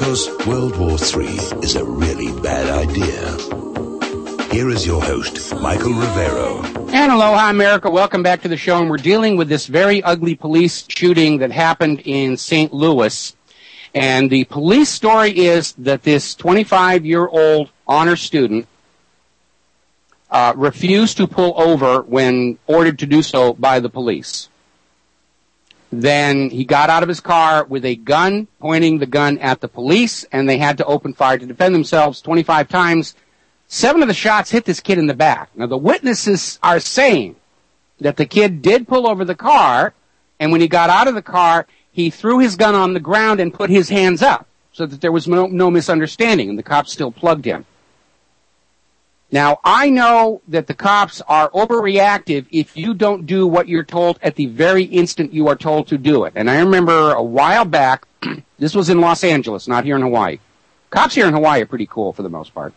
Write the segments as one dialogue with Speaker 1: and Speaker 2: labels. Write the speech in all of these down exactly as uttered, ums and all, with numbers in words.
Speaker 1: Because World War Three is a really bad idea. Here is your host, Michael Rivero.
Speaker 2: And aloha, America. Welcome back to the show. And we're dealing with this very ugly police shooting that happened in Saint Louis. And the police story is that this twenty-five-year-old honor student uh, refused to pull over when ordered to do so by the police. Then he got out of his car with a gun, pointing the gun at the police, and they had to open fire to defend themselves twenty-five times. Seven of the shots hit this kid in the back. Now, the witnesses are saying that the kid did pull over the car, and when he got out of the car, he threw his gun on the ground and put his hands up so that there was no, no misunderstanding, and the cops still plugged him. Now, I know that the cops are overreactive if you don't do what you're told at the very instant you are told to do it. And I remember a while back, this was in Los Angeles, not here in Hawaii. Cops here in Hawaii are pretty cool for the most part.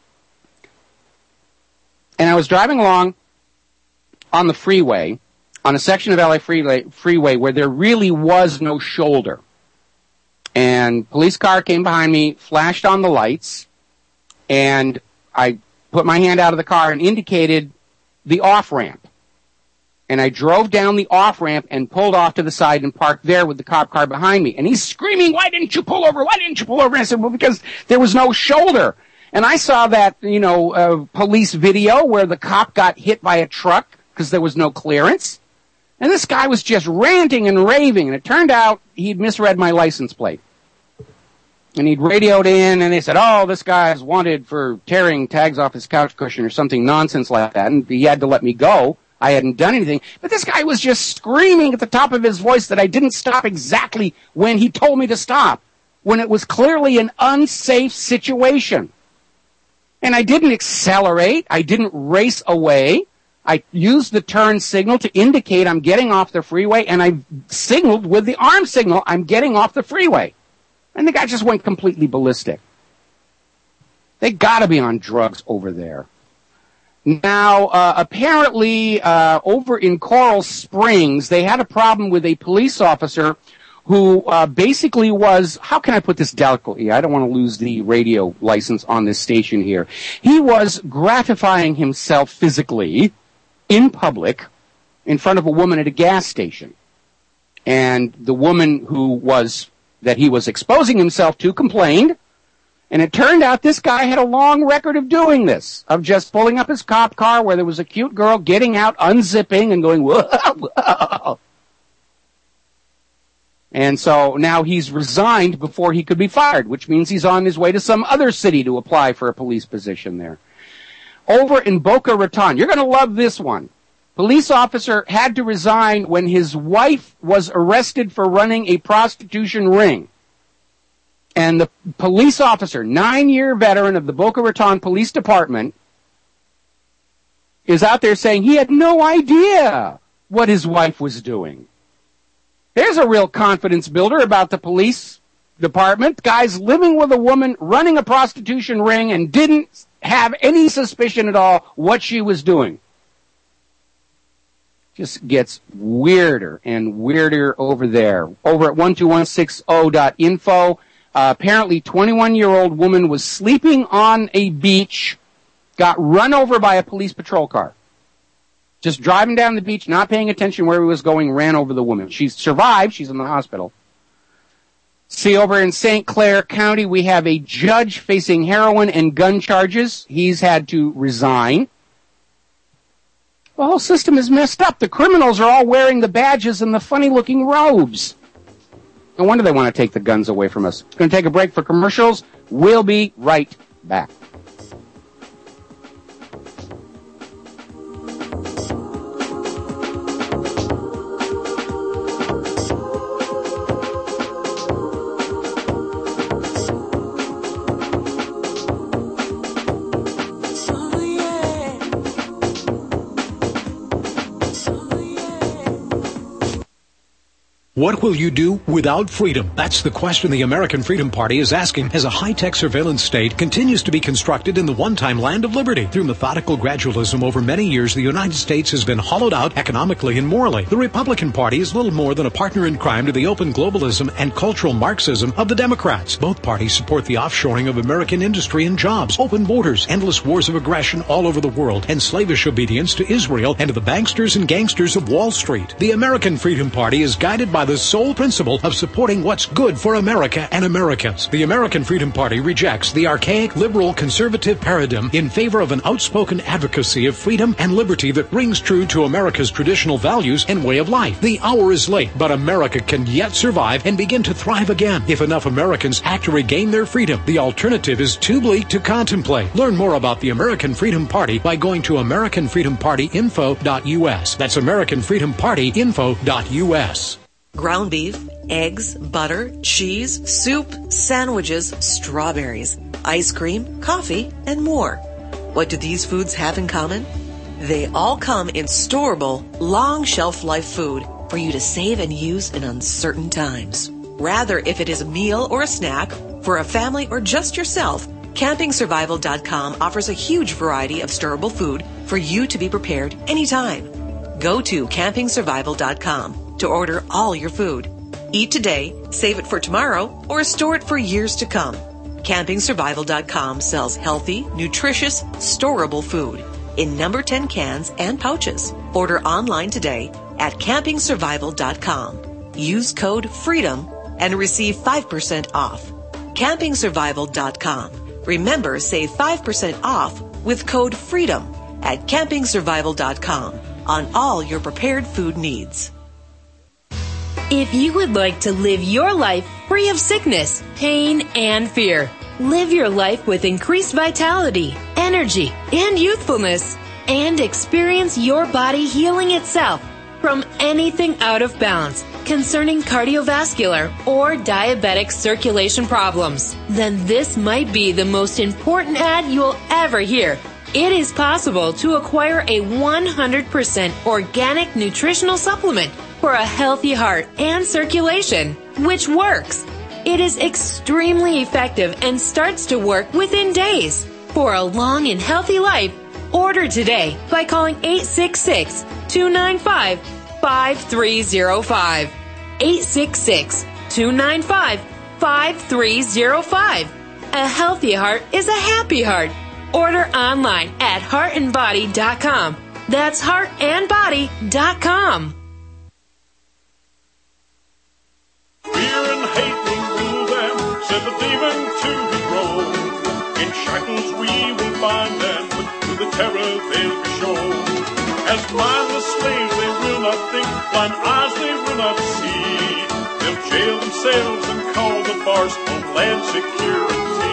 Speaker 2: And I was driving along on the freeway, on a section of L A freeway, freeway where there really was no shoulder. And police car came behind me, flashed on the lights, and I put my hand out of the car and indicated the off-ramp. And I drove down the off-ramp and pulled off to the side and parked there with the cop car behind me. And he's screaming, "Why didn't you pull over? Why didn't you pull over?" And I said, "Well, because there was no shoulder." And I saw that, you know, uh, police video where the cop got hit by a truck because there was no clearance. And this guy was just ranting and raving. And it turned out he'd misread my license plate. And he'd radioed in, and they said, "Oh, this guy's wanted for tearing tags off his couch cushion," or something nonsense like that. And he had to let me go. I hadn't done anything. But this guy was just screaming at the top of his voice that I didn't stop exactly when he told me to stop, when it was clearly an unsafe situation. And I didn't accelerate. I didn't race away. I used the turn signal to indicate I'm getting off the freeway, and I signaled with the arm signal I'm getting off the freeway. And the guy just went completely ballistic. They got to be on drugs over there. Now, uh, apparently, uh, over in Coral Springs, they had a problem with a police officer who uh, basically was, how can I put this delicately? I don't want to lose the radio license on this station here. He was gratifying himself physically in public in front of a woman at a gas station. And the woman who was that he was exposing himself to complained, and it turned out this guy had a long record of doing this, of just pulling up his cop car where there was a cute girl, getting out, unzipping, and going, "Whoa, whoa." And so now he's resigned before he could be fired, which means he's on his way to some other city to apply for a police position there. Over in Boca Raton, you're going to love this one. Police officer had to resign when his wife was arrested for running a prostitution ring. And the police officer, nine-year veteran of the Boca Raton Police Department, is out there saying he had no idea what his wife was doing. There's a real confidence builder about the police department. Guy's living with a woman, running a prostitution ring, and didn't have any suspicion at all what she was doing. Just gets weirder and weirder over there. Over at one two one six zero dot info, uh, apparently twenty-one-year-old woman was sleeping on a beach, got run over by a police patrol car. Just driving down the beach, not paying attention where he was going, ran over the woman. She survived. She's in the hospital. See, over in Saint Clair County, we have a judge facing heroin and gun charges. He's had to resign. The whole system is messed up. The criminals are all wearing the badges and the funny-looking robes. No wonder they want to take the guns away from us. Going to take a break for commercials. We'll be right back.
Speaker 3: What will you do without freedom? That's the question the American Freedom Party is asking as a high-tech surveillance state continues to be constructed in the one-time land of liberty. Through methodical gradualism over many years, the United States has been hollowed out economically and morally. The Republican Party is little more than a partner in crime to the open globalism and cultural Marxism of the Democrats. Both parties support the offshoring of American industry and jobs, open borders, endless wars of aggression all over the world, and slavish obedience to Israel and to the banksters and gangsters of Wall Street. The American Freedom Party is guided by the sole principle of supporting what's good for America and Americans. The American Freedom Party rejects the archaic liberal conservative paradigm in favor of an outspoken advocacy of freedom and liberty that rings true to America's traditional values and way of life. The hour is late, but America can yet survive and begin to thrive again if enough Americans act to regain their freedom. The alternative is too bleak to contemplate. Learn more about the American Freedom Party by going to American Freedom Party info dot U S. That's American Freedom Party info dot U S.
Speaker 4: Ground beef, eggs, butter, cheese, soup, sandwiches, strawberries, ice cream, coffee, and more. What do these foods have in common? They all come in storable, long shelf life food for you to save and use in uncertain times. Rather, if it is a meal or a snack for a family or just yourself, camping survival dot com offers a huge variety of storable food for you to be prepared anytime. Go to camping survival dot com to order all your food. Eat today, save it for tomorrow, or store it for years to come. camping survival dot com sells healthy, nutritious, storable food in number ten cans and pouches. Order online today at camping survival dot com. Use code FREEDOM and receive five percent off. camping survival dot com. Remember, save five percent off with code FREEDOM at camping survival dot com on all your prepared food needs.
Speaker 5: If you would like to live your life free of sickness, pain, and fear, live your life with increased vitality, energy, and youthfulness, and experience your body healing itself from anything out of balance concerning cardiovascular or diabetic circulation problems, then this might be the most important ad you'll ever hear. It is possible to acquire a one hundred percent organic nutritional supplement for a healthy heart and circulation, which works. It is extremely effective and starts to work within days. For a long and healthy life, order today by calling eight six six, two nine five, five three zero five. eight six six, two nine five, five three zero five. A healthy heart is a happy heart. Order online at heart and body dot com. That's heart and body dot com.
Speaker 6: Fear and hate will rule them, said the demon to the grove. In shackles we will bind them, to the terror they'll be shown. As mindless slaves they will not think, blind eyes they will not see. They'll jail themselves and call the farce Homeland Security.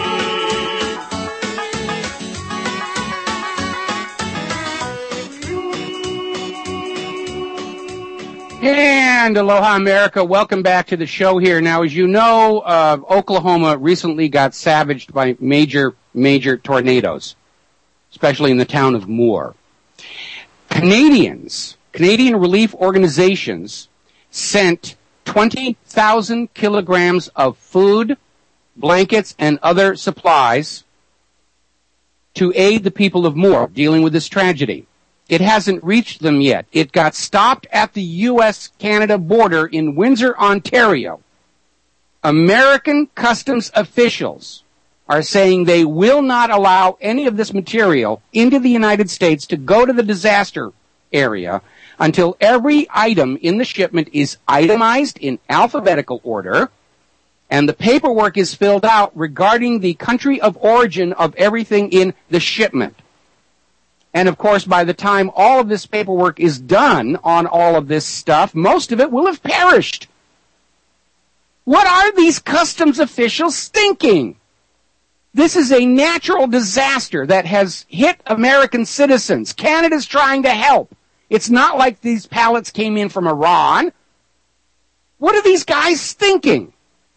Speaker 2: And aloha, America. Welcome back to the show here. Now, as you know, uh, Oklahoma recently got savaged by major, major tornadoes, especially in the town of Moore. Canadians, Canadian relief organizations sent twenty thousand kilograms of food, blankets, and other supplies to aid the people of Moore dealing with this tragedy. It hasn't reached them yet. It got stopped at the U S Canada border in Windsor, Ontario. American customs officials are saying they will not allow any of this material into the United States to go to the disaster area until every item in the shipment is itemized in alphabetical order and the paperwork is filled out regarding the country of origin of everything in the shipment. And of course, by the time all of this paperwork is done on all of this stuff, most of it will have perished. What are these customs officials thinking? This is a natural disaster that has hit American citizens. Canada's trying to help. It's not like these pallets came in from Iran. What are these guys thinking?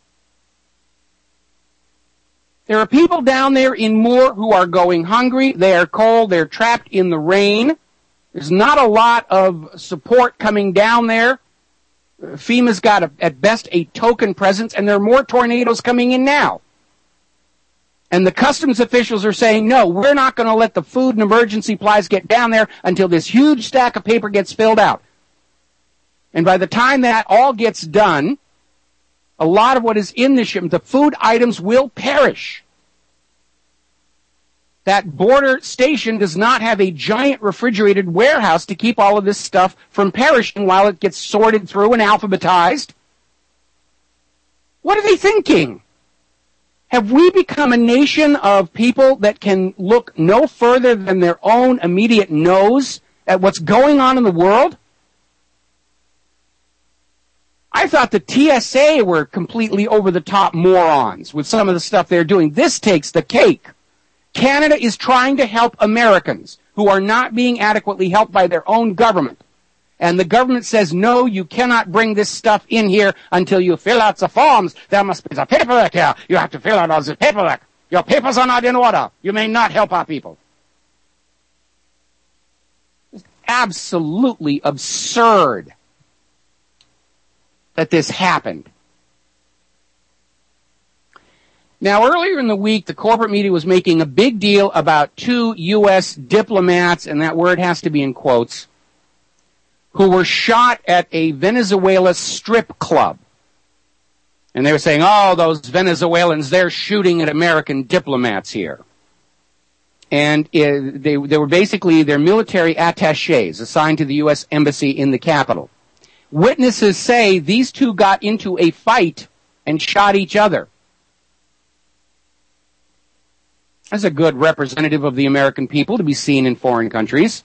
Speaker 2: There are people down there in Moore who are going hungry. They are cold. They're trapped in the rain. There's not a lot of support coming down there. FEMA's got, a, at best, a token presence, and there are more tornadoes coming in now. And the customs officials are saying, no, we're not going to let the food and emergency supplies get down there until this huge stack of paper gets filled out. And by the time that all gets done, a lot of what is in the shipment, the food items will perish. That border station does not have a giant refrigerated warehouse to keep all of this stuff from perishing while it gets sorted through and alphabetized. What are they thinking? Have we become a nation of people that can look no further than their own immediate nose at what's going on in the world? I thought the T S A were completely over-the-top morons with some of the stuff they're doing. This takes the cake. Canada is trying to help Americans who are not being adequately helped by their own government. And the government says, no, you cannot bring this stuff in here until you fill out the forms. There must be the paperwork here. You have to fill out all the paperwork. Your papers are not in order. You may not help our people. It's absolutely absurd that this happened. Now, earlier in the week, the corporate media was making a big deal about two U S diplomats, and that word has to be in quotes, who were shot at a Venezuela strip club. And they were saying, oh, those Venezuelans, they're shooting at American diplomats here. And it, they, they were basically, they're military attaches assigned to the U S Embassy in the capital. Witnesses say these two got into a fight and shot each other. That's a good representative of the American people to be seen in foreign countries.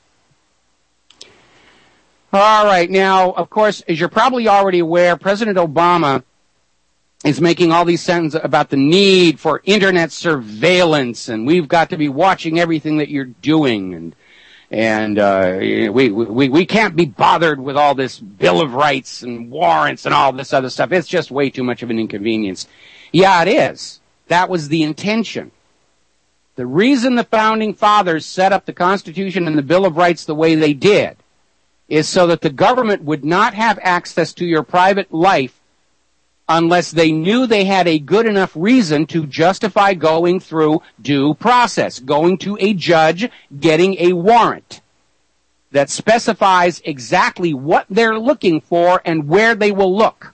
Speaker 2: All right. Now, of course, as you're probably already aware, President Obama is making all these sentences about the need for internet surveillance, and we've got to be watching everything that you're doing, and and uh, we we we can't be bothered with all this Bill of Rights and warrants and all this other stuff. It's just way too much of an inconvenience. Yeah, it is. That was the intention. The reason the Founding Fathers set up the Constitution and the Bill of Rights the way they did is so that the government would not have access to your private life unless they knew they had a good enough reason to justify going through due process, going to a judge, getting a warrant that specifies exactly what they're looking for and where they will look.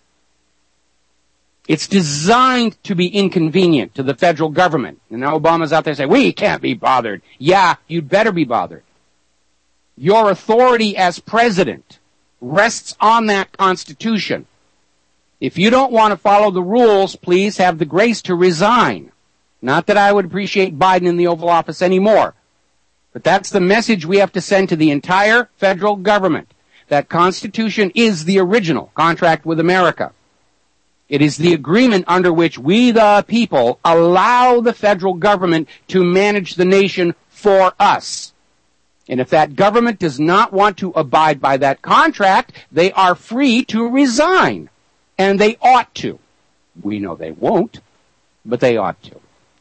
Speaker 2: It's designed to be inconvenient to the federal government. And now Obama's out there saying, we can't be bothered. Yeah, you'd better be bothered. Your authority as president rests on that Constitution. If you don't want to follow the rules, please have the grace to resign. Not that I would appreciate Biden in the Oval Office anymore. But that's the message we have to send to the entire federal government. That Constitution is the original contract with America. It is the agreement under which we, the people, allow the federal government to manage the nation for us. And if that government does not want to abide by that contract, they are free to resign. And they ought to. We know they won't, but they ought to.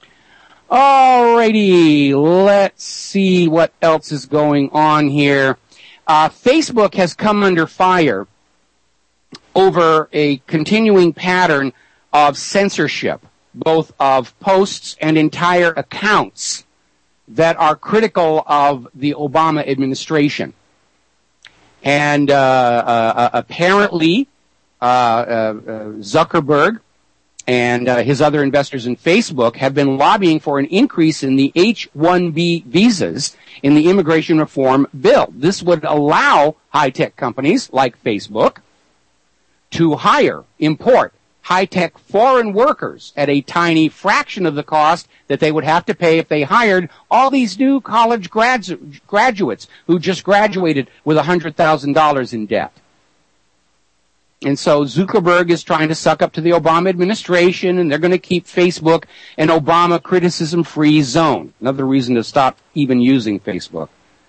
Speaker 2: Alrighty, let's see what else is going on here. Uh, Facebook has come under fire over a continuing pattern of censorship, both of posts and entire accounts that are critical of the Obama administration. And uh, uh, apparently, uh, uh, Zuckerberg and uh, his other investors in Facebook have been lobbying for an increase in the H one B visas in the immigration reform bill. This would allow high-tech companies like Facebook to hire, import high-tech foreign workers at a tiny fraction of the cost that they would have to pay if they hired all these new college gradu- graduates who just graduated with one hundred thousand dollars in debt. And so Zuckerberg is trying to suck up to the Obama administration, and they're going to keep Facebook an Obama criticism-free zone. Another reason to stop even using Facebook.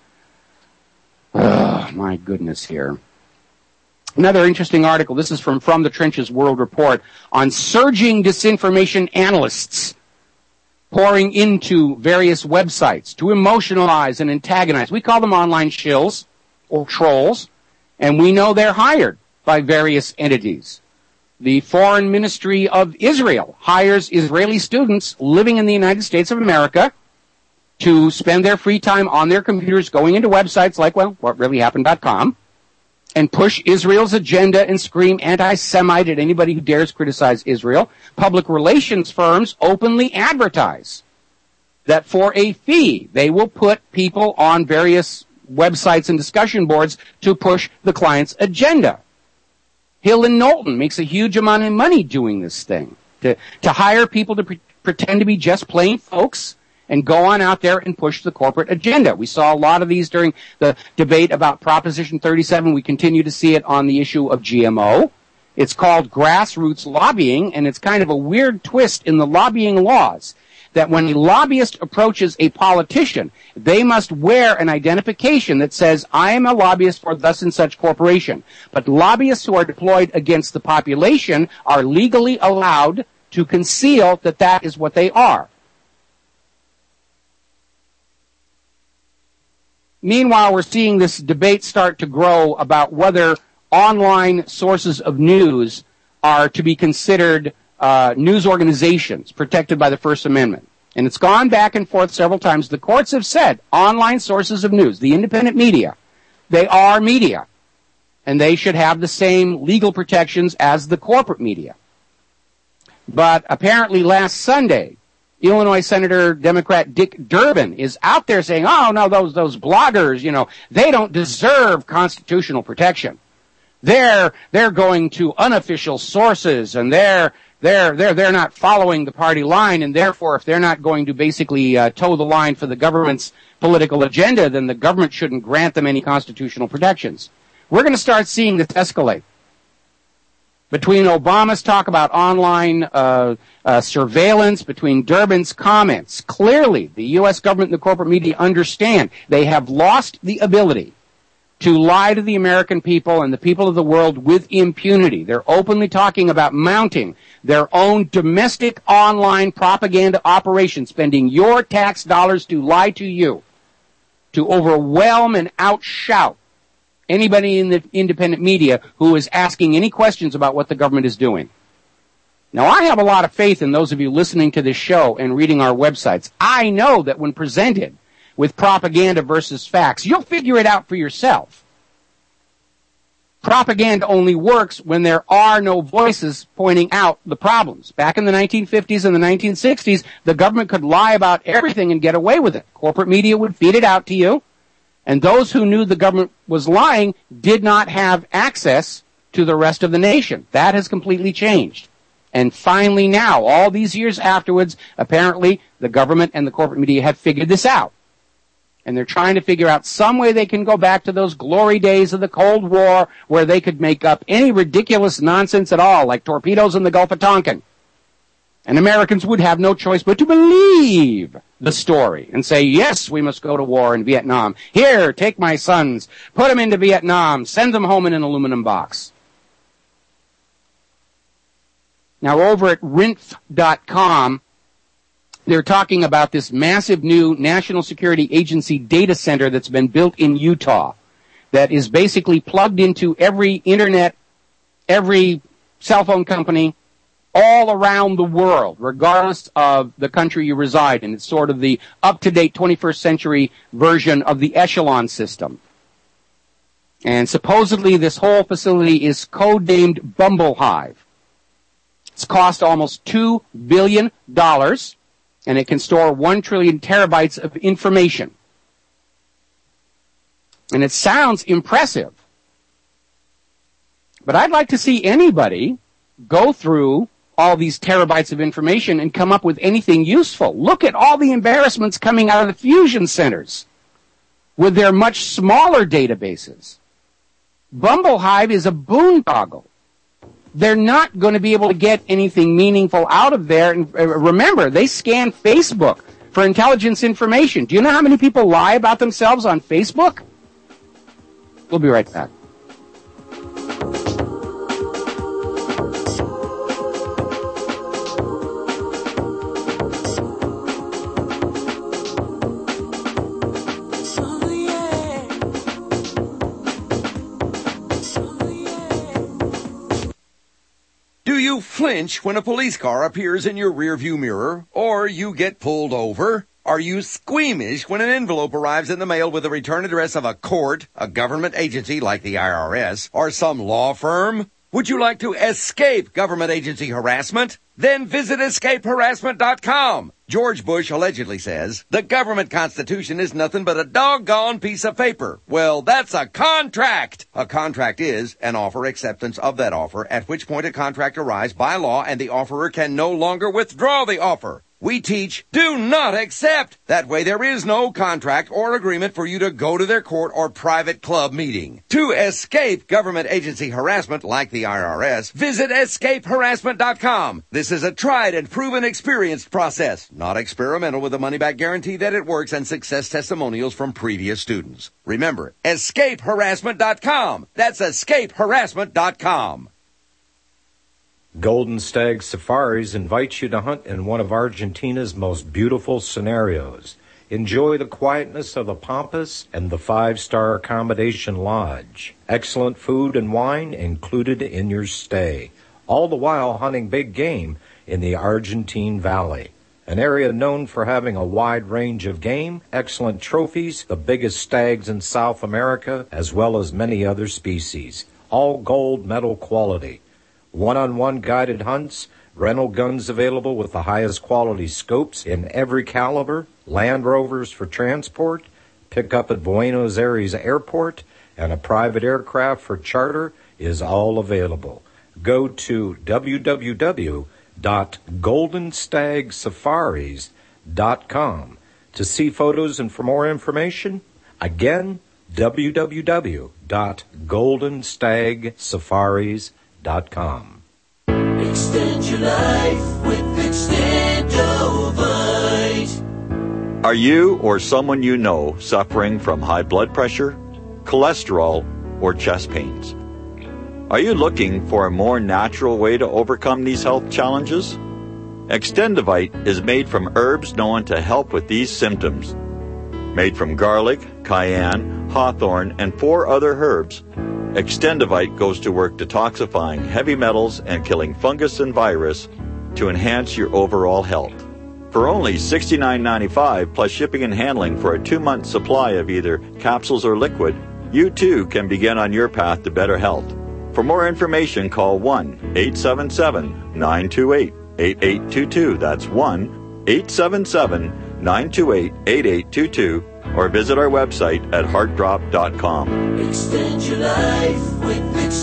Speaker 2: Oh, my goodness here. Another interesting article, this is from From the Trenches World Report, on surging disinformation analysts pouring into various websites to emotionalize and antagonize. We call them online shills or trolls, and we know they're hired by various entities. The Foreign Ministry of Israel hires Israeli students living in the United States of America to spend their free time on their computers going into websites like, well, what really happened dot com, and push Israel's agenda and scream anti-Semite at anybody who dares criticize Israel. Public relations firms openly advertise that for a fee, they will put people on various websites and discussion boards to push the client's agenda. Hill and Knowlton makes a huge amount of money doing this thing, to, to hire people to pre- pretend to be just plain folks and go on out there and push the corporate agenda. We saw a lot of these during the debate about Proposition thirty-seven. We continue to see it on the issue of G M O. It's called grassroots lobbying, and it's kind of a weird twist in the lobbying laws that when a lobbyist approaches a politician, they must wear an identification that says, I am a lobbyist for thus and such corporation. But lobbyists who are deployed against the population are legally allowed to conceal that that is what they are. Meanwhile, we're seeing this debate start to grow about whether online sources of news are to be considered uh, news organizations protected by the First Amendment. And it's gone back and forth several times. The courts have said online sources of news, the independent media, they are media. And they should have the same legal protections as the corporate media. But apparently last Sunday, Illinois Senator Democrat Dick Durbin is out there saying, oh, no, those those bloggers, you know, they don't deserve constitutional protection. They're they're going to unofficial sources, and they're they're they're they're not following the party line, and therefore, if they're not going to basically uh, toe the line for the government's political agenda, then the government shouldn't grant them any constitutional protections. We're going to start seeing this escalate. Between Obama's talk about online uh, uh, surveillance, between Durbin's comments, clearly the U S government and the corporate media understand they have lost the ability to lie to the American people and the people of the world with impunity. They're openly talking about mounting their own domestic online propaganda operation, spending your tax dollars to lie to you, to overwhelm and outshout anybody in the independent media who is asking any questions about what the government is doing. Now, I have a lot of faith in those of you listening to this show and reading our websites. I know that when presented with propaganda versus facts, you'll figure it out for yourself. Propaganda only works when there are no voices pointing out the problems. Back in the nineteen fifties and the nineteen sixties, the government could lie about everything and get away with it. Corporate media would feed it out to you. And those who knew the government was lying did not have access to the rest of the nation. That has completely changed. And finally now, all these years afterwards, apparently the government and the corporate media have figured this out. And they're trying to figure out some way they can go back to those glory days of the Cold War where they could make up any ridiculous nonsense at all, like torpedoes in the Gulf of Tonkin. And Americans would have no choice but to believe the story and say, yes, we must go to war in Vietnam. Here, take my sons, put them into Vietnam, send them home in an aluminum box. Now, over at R I N F dot com, they're talking about this massive new National Security Agency data center that's been built in Utah that is basically plugged into every internet, every cell phone company, all around the world, regardless of the country you reside in. It's sort of the up-to-date twenty-first century version of the Echelon system. And supposedly this whole facility is codenamed Bumblehive. It's cost almost two billion dollars, and it can store one trillion terabytes of information. And it sounds impressive. But I'd like to see anybody go through all these terabytes of information and come up with anything useful. Look at all the embarrassments coming out of the fusion centers with their much smaller databases. Bumblehive is a boondoggle. They're not going to be able to get anything meaningful out of there. And remember, they scan Facebook for intelligence information. Do you know how many people lie about themselves on Facebook? We'll be right back.
Speaker 7: you flinch when a police car appears in your rearview mirror or you get pulled over? Are you squeamish when an envelope arrives in the mail with the return address of a court, a government agency like the I R S, or some law firm? Would you like to escape government agency harassment? Then visit escape harassment dot com. George Bush allegedly says, the government constitution is nothing but a doggone piece of paper. Well, that's a contract. A contract is an offer acceptance of that offer, at which point a contract arrives by law and the offerer can no longer withdraw the offer. We teach, do not accept. That way there is no contract or agreement for you to go to their court or private club meeting. To escape government agency harassment like the I R S, visit escape harassment dot com. This is a tried and proven experienced process, not experimental, with a money-back guarantee that it works and success testimonials from previous students. Remember, escape harassment dot com. That's escape harassment dot com.
Speaker 8: Golden Stag Safaris invites you to hunt in one of Argentina's most beautiful scenarios. Enjoy the quietness of the Pampas and the five-star accommodation lodge. Excellent food and wine included in your stay, all the while hunting big game in the Argentine Valley, an area known for having a wide range of game, excellent trophies, the biggest stags in South America, as well as many other species, all gold medal quality. One-on-one guided hunts, rental guns available with the highest quality scopes in every caliber, Land Rovers for transport, pick up at Buenos Aires Airport, and a private aircraft for charter is all available. Go to w w w dot golden stag safaris dot com to see photos and for more information. Again, w w w dot golden stag safaris dot com.
Speaker 9: Extend your life with Extendovite.
Speaker 10: Are you or someone you know suffering from high blood pressure, cholesterol, or chest pains? Are you looking for a more natural way to overcome these health challenges? Extendovite is made from herbs known to help with these symptoms. Made from garlic, cayenne, hawthorn, and four other herbs, Extendovite goes to work detoxifying heavy metals and killing fungus and virus to enhance your overall health. For only sixty-nine ninety-five plus shipping and handling for a two-month supply of either capsules or liquid, you too can begin on your path to better health. For more information, call one eight seven seven nine two eight eight eight two two. That's one eight seven seven nine two eight eight eight two two. Or visit our website at heart drop dot com.
Speaker 9: Extend your life with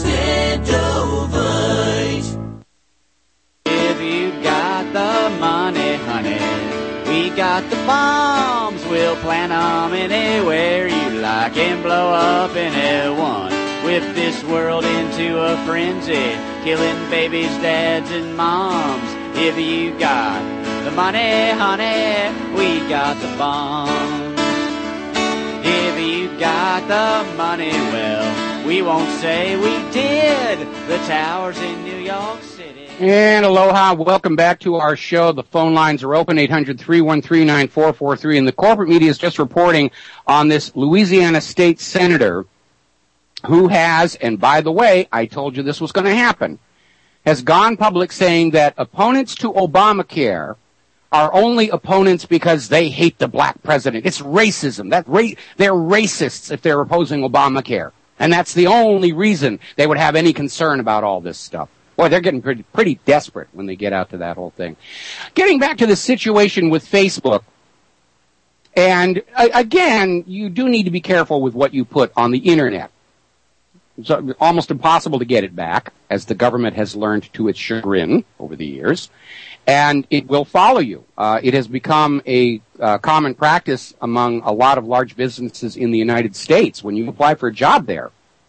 Speaker 9: Extendovite.
Speaker 11: If you got the money, honey, we got the bombs. We'll plant them anywhere you like and blow up anyone. Whip this world into a frenzy, killing babies, dads, and moms. If you got the money, honey, we got the bombs. If you got the money, well, we won't say we did. The towers in New York City.
Speaker 2: And aloha, welcome back to our show. The phone lines are open, eight hundred, three one three, nine four four three. And the corporate media is just reporting on this Louisiana state senator who has, and by the way, I told you this was going to happen, has gone public saying that opponents to Obamacare are only opponents because they hate the black president. It's racism. That ra- they're racists if they're opposing Obamacare. And that's the only reason they would have any concern about all this stuff. Boy, they're getting pretty, pretty desperate when they get out to that whole thing. Getting back to the situation with Facebook, and uh, again, you do need to be careful with what you put on the internet. It's almost impossible to get it back, as the government has learned to its chagrin over the years. And it will follow you. Uh, it has become a uh, common practice among a lot of large businesses in the United States. When you apply for a job there,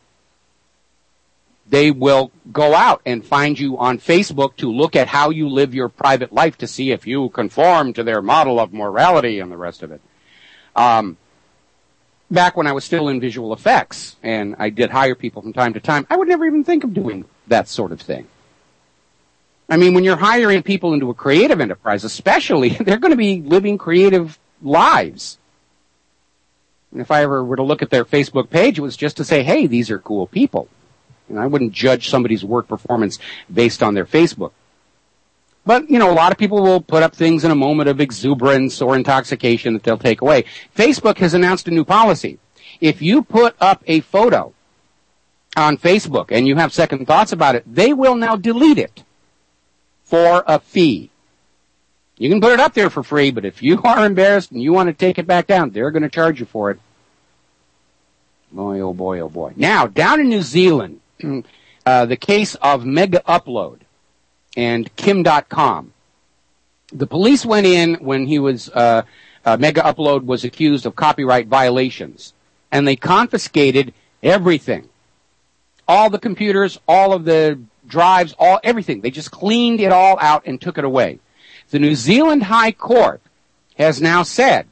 Speaker 2: they will go out and find you on Facebook to look at how you live your private life to see if you conform to their model of morality and the rest of it. Um, back when I was still in visual effects and I did hire people from time to time, I would never even think of doing that sort of thing. I mean, when you're hiring people into a creative enterprise, especially, they're going to be living creative lives. And if I ever were to look at their Facebook page, it was just to say, hey, these are cool people. And I wouldn't judge somebody's work performance based on their Facebook. But, you know, a lot of people will put up things in a moment of exuberance or intoxication that they'll take away. Facebook has announced a new policy. If you put up a photo on Facebook and you have second thoughts about it, they will now delete it for a fee. You can put it up there for free, but if you are embarrassed and you want to take it back down, they're going to charge you for it. Boy, oh boy, oh boy. Now, down in New Zealand, uh, the case of Mega Upload and Kim dot com. The police went in when he was, uh, uh, Mega Upload was accused of copyright violations, and they confiscated everything. All the computers, all of the drives, all, everything. They just cleaned it all out and took it away. The New Zealand High Court has now said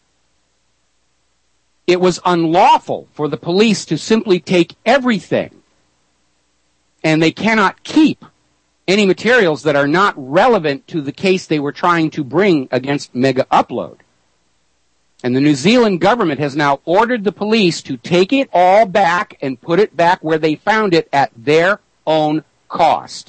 Speaker 2: it was unlawful for the police to simply take everything, and they cannot keep any materials that are not relevant to the case they were trying to bring against Mega Upload. And the New Zealand government has now ordered the police to take it all back and put it back where they found it at their own cost.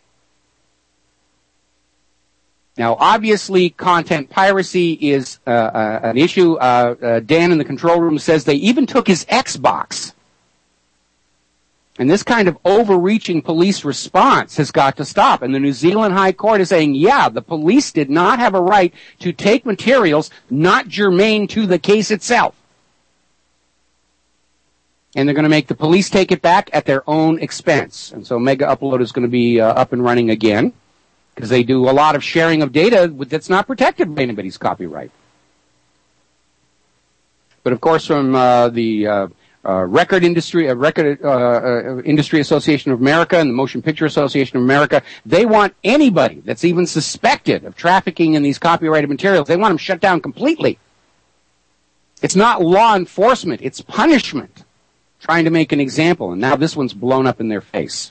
Speaker 2: Now, obviously, content piracy is uh, uh, an issue. Uh, uh, Dan in the control room says they even took his Xbox. And this kind of overreaching police response has got to stop. And the New Zealand High Court is saying, yeah, the police did not have a right to take materials not germane to the case itself. And they're going to make the police take it back at their own expense. And so Mega Upload is going to be uh, up and running again, because they do a lot of sharing of data that's not protected by anybody's copyright. But of course, from uh, the uh, uh, Record Industry, uh, Record uh, uh, Industry Association of America and the Motion Picture Association of America, they want anybody that's even suspected of trafficking in these copyrighted materials, they want them shut down completely. It's not law enforcement, it's punishment, trying to make an example. And now this one's blown up in their face.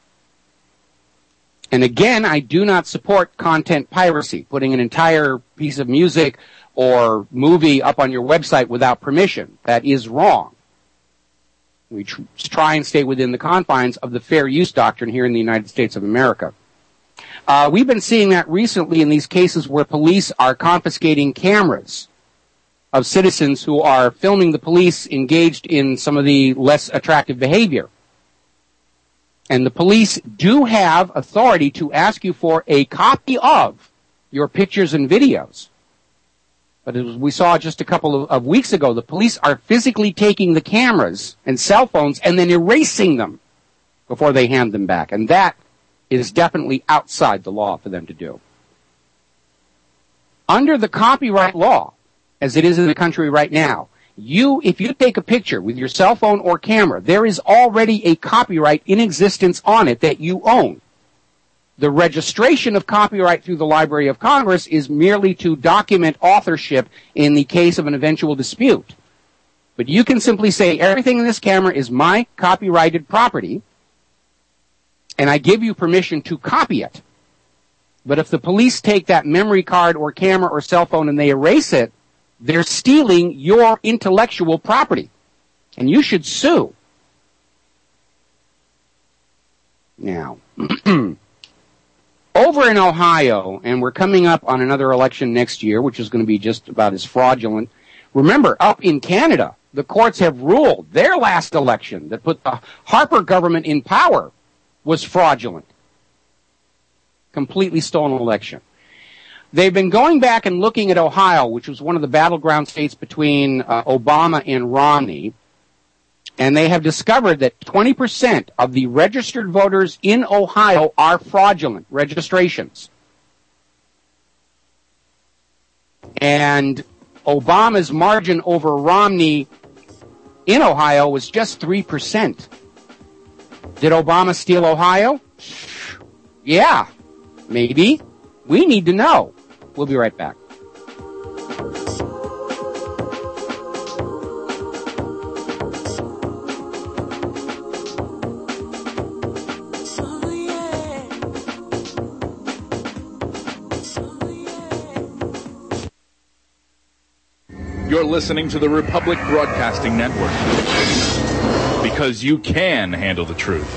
Speaker 2: And again, I do not support content piracy, putting an entire piece of music or movie up on your website without permission. That is wrong. We tr- try and stay within the confines of the fair use doctrine here in the United States of America. Uh, we've been seeing that recently in these cases where police are confiscating cameras of citizens who are filming the police engaged in some of the less attractive behavior. And the police do have authority to ask you for a copy of your pictures and videos. But as we saw just a couple of, of weeks ago, the police are physically taking the cameras and cell phones and then erasing them before they hand them back. And that is definitely outside the law for them to do. Under the copyright law, as it is in the country right now, You, if you take a picture with your cell phone or camera, there is already a copyright in existence on it that you own. The registration of copyright through the Library of Congress is merely to document authorship in the case of an eventual dispute. But you can simply say, everything in this camera is my copyrighted property, and I give you permission to copy it. But if the police take that memory card or camera or cell phone and they erase it, they're stealing your intellectual property, and you should sue. Now, over in Ohio, and we're coming up on another election next year, which is going to be just about as fraudulent. Remember, up in Canada, the courts have ruled their last election that put the Harper government in power was fraudulent. Completely stolen election. They've been going back and looking at Ohio, which was one of the battleground states between uh, Obama and Romney, and they have discovered that twenty percent of the registered voters in Ohio are fraudulent registrations. And Obama's margin over Romney in Ohio was just three percent. Did Obama steal Ohio? Yeah, maybe. We need to know. We'll be right back.
Speaker 12: You're listening to the Republic Broadcasting Network. because you can handle the truth.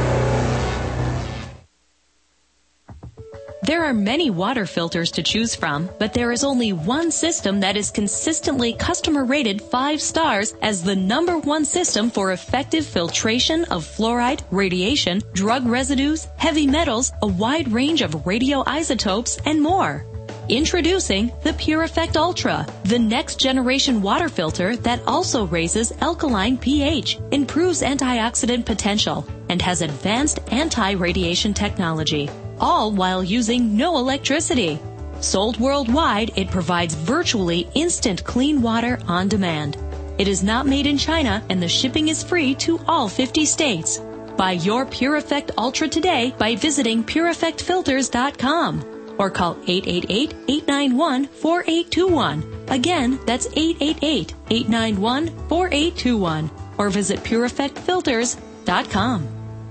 Speaker 5: There are many water filters to choose from, but there is only one system that is consistently customer rated five stars as the number one system for effective filtration of fluoride, radiation, drug residues, heavy metals, a wide range of radioisotopes, and more. Introducing the Pure Effect Ultra, the next generation water filter that also raises alkaline pH, improves antioxidant potential, and has advanced anti-radiation technology, all while using no electricity. Sold worldwide, it provides virtually instant clean water on demand. It is not made in China, and the shipping is free to all fifty states. Buy your Pure Effect Ultra today by visiting pure effect filters dot com. Or call eight eight eight, eight nine one, four eight two one. Again, that's eight eight eight, eight nine one, four eight two one. Or visit pure effect filters dot com.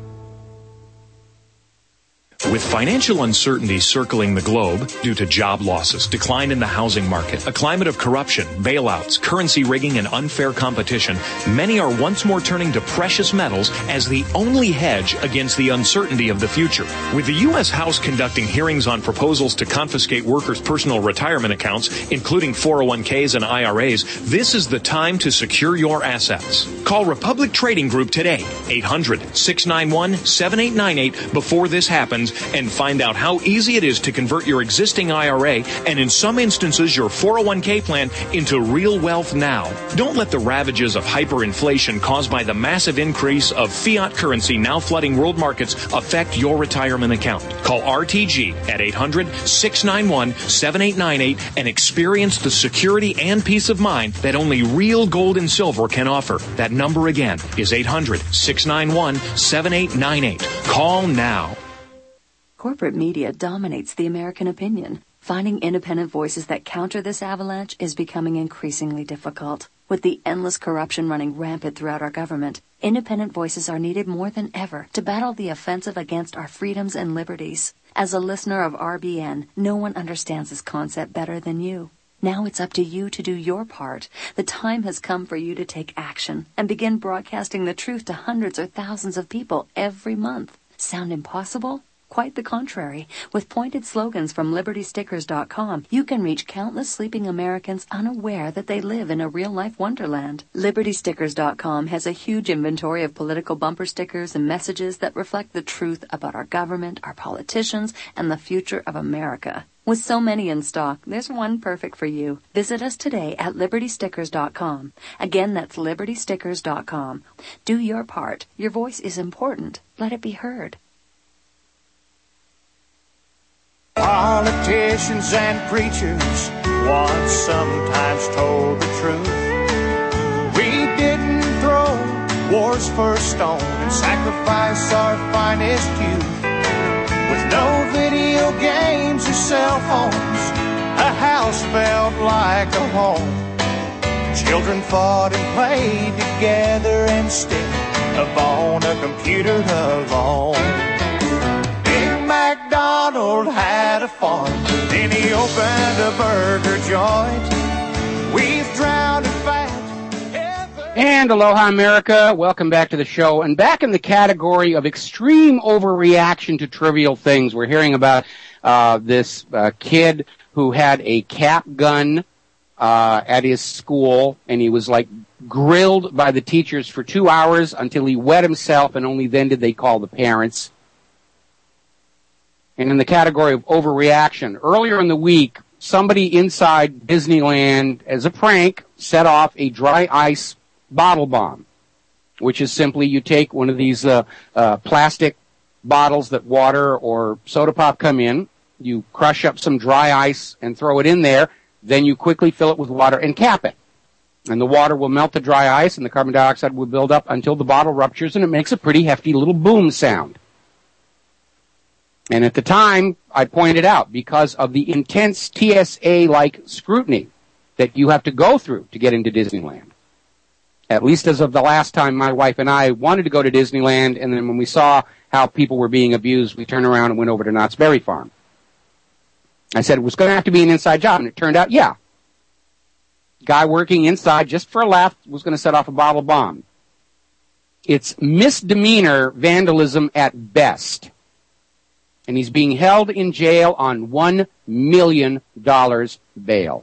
Speaker 13: With financial uncertainty circling the globe due to job losses, decline in the housing market, a climate of corruption, bailouts, currency rigging, and unfair competition, many are once more turning to precious metals as the only hedge against the uncertainty of the future. With the U S House conducting hearings on proposals to confiscate workers' personal retirement accounts, including four oh one k's and I R A's, this is the time to secure your assets. Call Republic Trading Group today, eight hundred, six nine one, seven eight nine eight, before this happens, and find out how easy it is to convert your existing I R A and in some instances your four oh one k plan into real wealth now. Don't let the ravages of hyperinflation caused by the massive increase of fiat currency now flooding world markets affect your retirement account. Call R T G at eight hundred, six nine one, seven eight nine eight and experience the security and peace of mind that only real gold and silver can offer. That number again is eight hundred, six nine one, seven eight nine eight. Call now.
Speaker 14: Corporate media dominates the American opinion. Finding independent voices that counter this avalanche is becoming increasingly difficult. With the endless corruption running rampant throughout our government, independent voices are needed more than ever to battle the offensive against our freedoms and liberties. As a listener of R B N, no one understands this concept better than you. Now it's up to you to do your part. The time has come for you to take action and begin broadcasting the truth to hundreds or thousands of people every month. Sound impossible? Quite the contrary. With pointed slogans from Liberty Stickers dot com, you can reach countless sleeping Americans unaware that they live in a real-life wonderland. Liberty Stickers dot com has a huge inventory of political bumper stickers and messages that reflect the truth about our government, our politicians, and the future of America. With so many in stock, there's one perfect for you. Visit us today at Liberty Stickers dot com. Again, that's Liberty Stickers dot com. Do your part. Your voice is important. Let it be heard.
Speaker 15: Politicians and preachers once sometimes told the truth. We didn't throw war's first stone and sacrifice our finest youth. With no video games or cell phones, a house felt like a home. Children fought and played together instead of on a computer alone. MacDonald had a farm, then he opened a burger joint. We've drowned in fat.
Speaker 2: And aloha, America. Welcome back to the show. And back in the category of extreme overreaction to trivial things, we're hearing about uh, this uh, kid who had a cap gun uh, at his school, and he was like grilled by the teachers for two hours until he wet himself, and only then did they call the parents. And in the category of overreaction, earlier in the week, somebody inside Disneyland, as a prank, set off a dry ice bottle bomb, which is simply you take one of these uh, uh, plastic bottles that water or soda pop come in, you crush up some dry ice and throw it in there, then you quickly fill it with water and cap it. And the water will melt the dry ice and the carbon dioxide will build up until the bottle ruptures and it makes a pretty hefty little boom sound. And at the time, I pointed out, because of the intense T S A-like scrutiny that you have to go through to get into Disneyland. At least as of the last time my wife and I wanted to go to Disneyland, and then when we saw how people were being abused, we turned around and went over to Knott's Berry Farm. I said it was going to have to be an inside job, and it turned out, yeah. Guy working inside just for a laugh was going to set off a bottle bomb. It's misdemeanor vandalism at best. And he's being held in jail on one million dollars bail.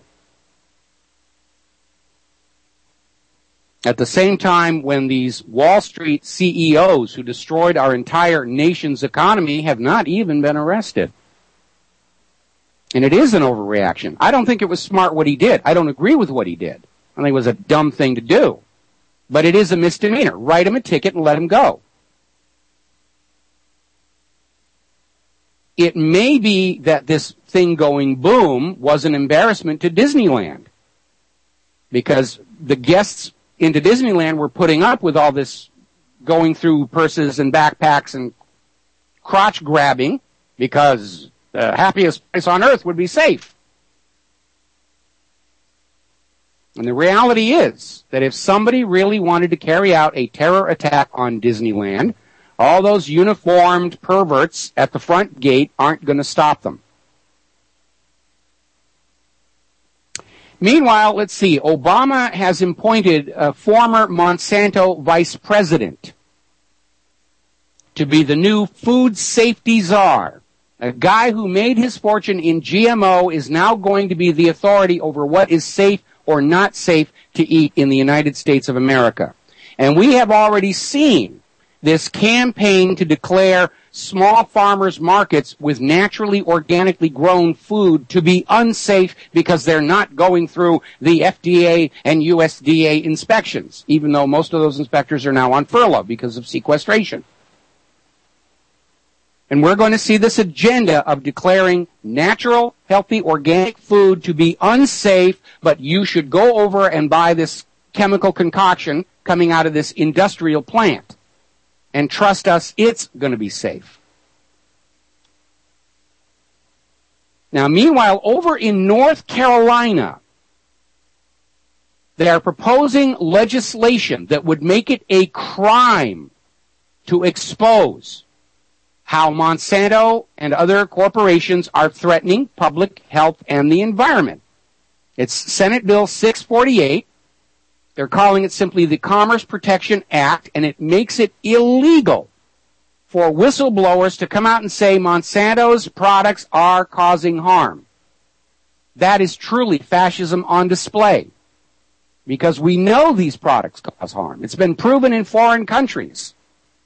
Speaker 2: At the same time, when these Wall Street C E Os who destroyed our entire nation's economy have not even been arrested. And it is an overreaction. I don't think it was smart what he did. I don't agree with what he did. I think it was a dumb thing to do. But it is a misdemeanor. Write him a ticket and let him go. It may be that this thing going boom was an embarrassment to Disneyland, because the guests into Disneyland were putting up with all this going through purses and backpacks and crotch grabbing, because the happiest place on earth would be safe. And the reality is that if somebody really wanted to carry out a terror attack on Disneyland, all those uniformed perverts at the front gate aren't going to stop them. Meanwhile, let's see, Obama has appointed a former Monsanto vice president to be the new food safety czar. A guy who made his fortune in G M O is now going to be the authority over what is safe or not safe to eat in the United States of America. And we have already seen this campaign to declare small farmers markets with naturally organically grown food to be unsafe because they're not going through the F D A and U S D A inspections, even though most of those inspectors are now on furlough because of sequestration. And we're going to see this agenda of declaring natural, healthy, organic food to be unsafe, but you should go over and buy this chemical concoction coming out of this industrial plant. And trust us, it's going to be safe. Now, meanwhile, over in North Carolina, they are proposing legislation that would make it a crime to expose how Monsanto and other corporations are threatening public health and the environment. It's Senate Bill six forty-eight. They're calling it simply the Commerce Protection Act, and it makes it illegal for whistleblowers to come out and say Monsanto's products are causing harm. That is truly fascism on display, because we know these products cause harm. It's been proven in foreign countries.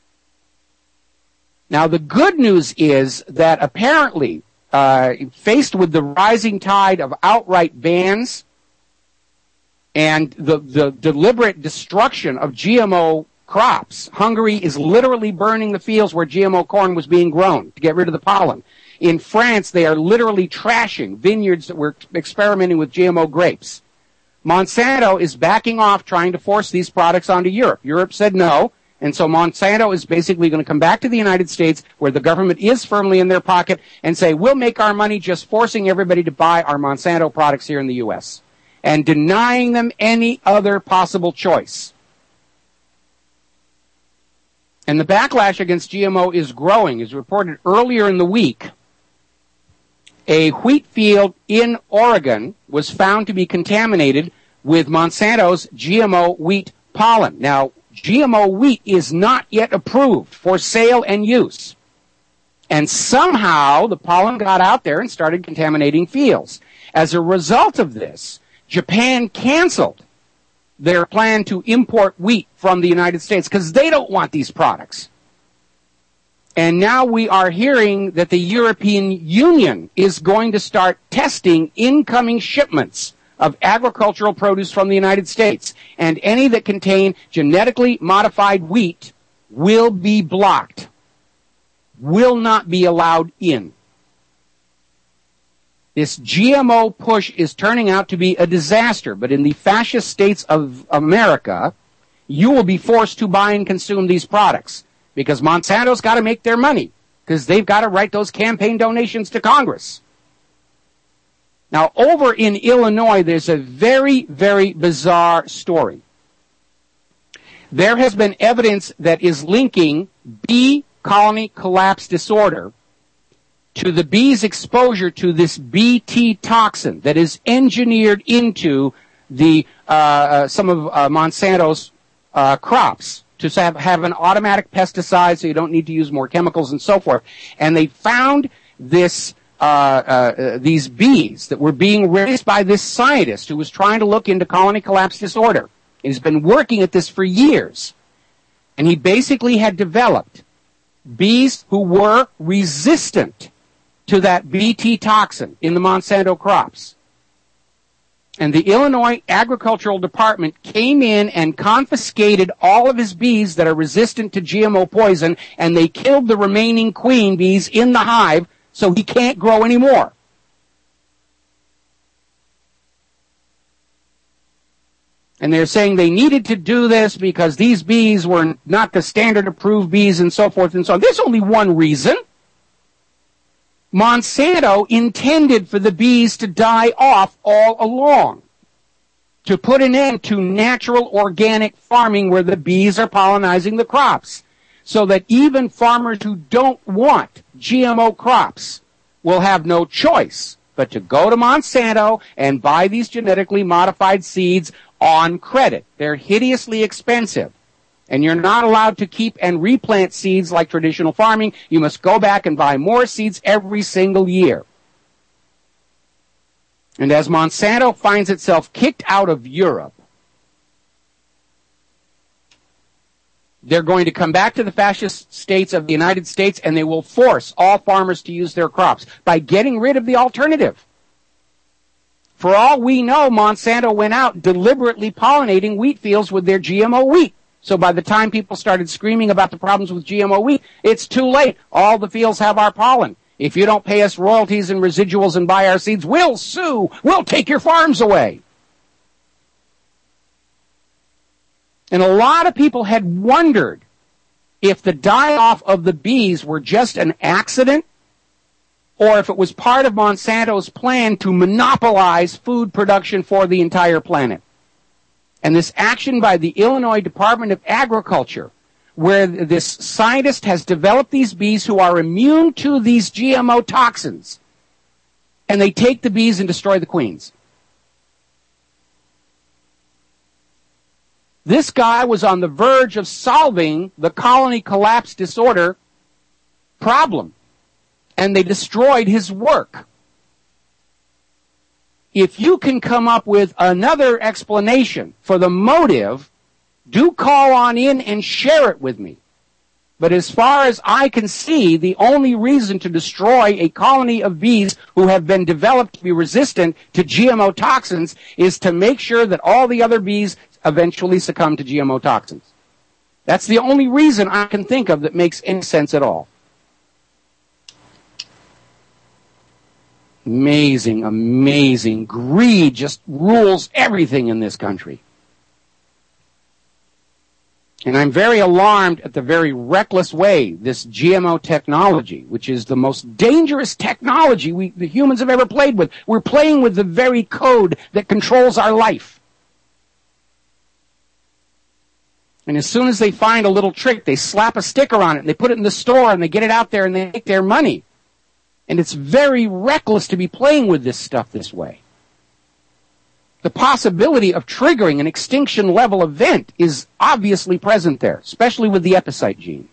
Speaker 2: Now, the good news is that apparently, uh, faced with the rising tide of outright bans and the, the deliberate destruction of G M O crops, Hungary is literally burning the fields where G M O corn was being grown to get rid of the pollen. In France, they are literally trashing vineyards that were experimenting with G M O grapes. Monsanto is backing off trying to force these products onto Europe. Europe said no, and so Monsanto is basically going to come back to the United States, where the government is firmly in their pocket, and say, we'll make our money just forcing everybody to buy our Monsanto products here in the U S, and denying them any other possible choice. And the backlash against G M O is growing. As reported earlier in the week, a wheat field in Oregon was found to be contaminated with Monsanto's G M O wheat pollen. Now, G M O wheat is not yet approved for sale and use. And somehow the pollen got out there and started contaminating fields. As a result of this, Japan canceled their plan to import wheat from the United States because they don't want these products. And now we are hearing that the European Union is going to start testing incoming shipments of agricultural produce from the United States. And any that contain genetically modified wheat will be blocked, will not be allowed in. This G M O push is turning out to be a disaster, but in the fascist states of America, you will be forced to buy and consume these products because Monsanto's got to make their money because they've got to write those campaign donations to Congress. Now, over in Illinois, there's a very, very bizarre story. There has been evidence that is linking bee colony collapse disorder to the bees' exposure to this B T toxin that is engineered into the uh, uh, some of uh, Monsanto's uh, crops. to have, have an automatic pesticide so you don't need to use more chemicals and so forth. And they found this uh, uh, these bees that were being raised by this scientist who was trying to look into colony collapse disorder. He's been working at this for years. And he basically had developed bees who were resistant to that B T toxin in the Monsanto crops. And the Illinois Agricultural Department came in and confiscated all of his bees that are resistant to G M O poison, and they killed the remaining queen bees in the hive so he can't grow anymore. And they're saying they needed to do this because these bees were not the standard approved bees and so forth and so on. There's only one reason. Monsanto intended for the bees to die off all along, to put an end to natural organic farming where the bees are pollinizing the crops, so that even farmers who don't want G M O crops will have no choice but to go to Monsanto and buy these genetically modified seeds on credit. They're hideously expensive. And you're not allowed to keep and replant seeds like traditional farming. You must go back and buy more seeds every single year. And as Monsanto finds itself kicked out of Europe, they're going to come back to the fascist states of the United States and they will force all farmers to use their crops by getting rid of the alternative. For all we know, Monsanto went out deliberately pollinating wheat fields with their G M O wheat. So by the time people started screaming about the problems with G M O wheat, it's too late. All the fields have our pollen. If you don't pay us royalties and residuals and buy our seeds, we'll sue. We'll take your farms away. And a lot of people had wondered if the die-off of the bees were just an accident or if it was part of Monsanto's plan to monopolize food production for the entire planet. And this action by the Illinois Department of Agriculture, where this scientist has developed these bees who are immune to these G M O toxins, and they take the bees and destroy the queens. This guy was on the verge of solving the colony collapse disorder problem, and they destroyed his work. If you can come up with another explanation for the motive, do call on in and share it with me. But as far as I can see, the only reason to destroy a colony of bees who have been developed to be resistant to G M O toxins is to make sure that all the other bees eventually succumb to G M O toxins. That's the only reason I can think of that makes any sense at all. Amazing, amazing. Greed just rules everything in this country. And I'm very alarmed at the very reckless way this G M O technology, which is the most dangerous technology we, the humans have ever played with. We're playing with the very code that controls our life. And as soon as they find a little trick, they slap a sticker on it, and they put it in the store, and they get it out there, and they make their money. And it's very reckless to be playing with this stuff this way. The possibility of triggering an extinction level event is obviously present there, especially with the epicyte gene.